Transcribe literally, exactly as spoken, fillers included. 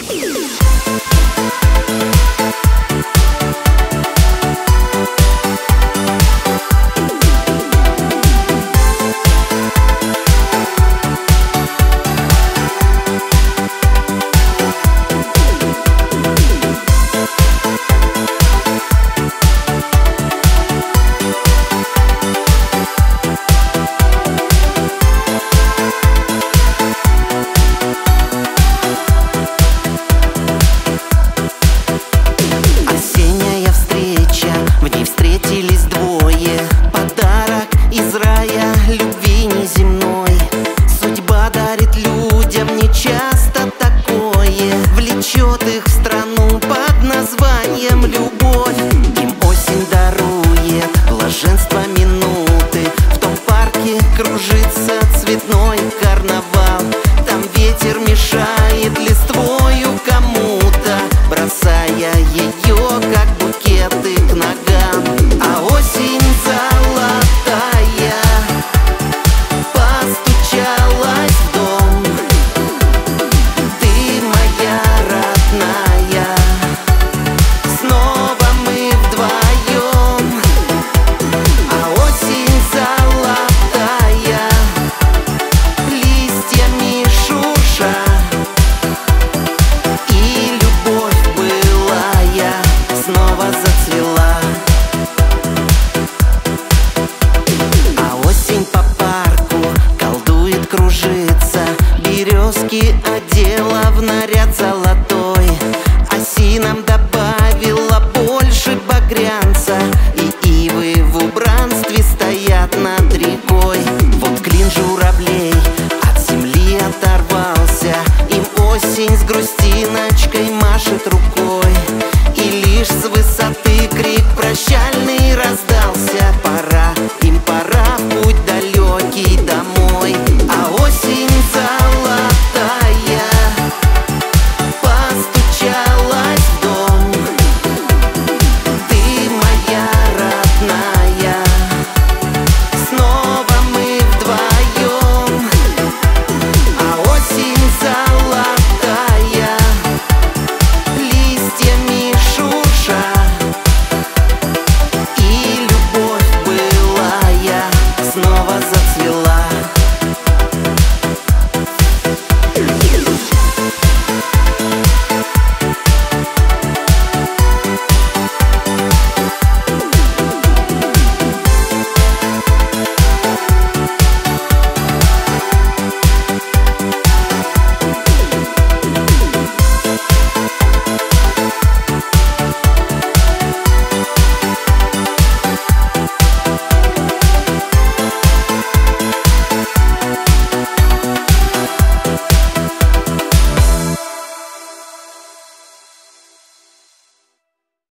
Влечет их в страну под названием любовь. Им осень дарует блаженство минуты. В том парке кружится цветной карнавал. Там ветер мешает листвою кому-то, бросая ее, как букеты, к ногам. А осень золотая постучалась в дом. Ты моя родная, снова мы вдвоем. А осень золотая, листьями шурша, и любовь былая снова зацвела. А осень по парку колдует, кружится, березки одела в наряд золотой, осинам добавила больше багрянца, и ивы в убранстве стоят над рекой. Вот клин журавлей от земли оторвался, им осень с грустью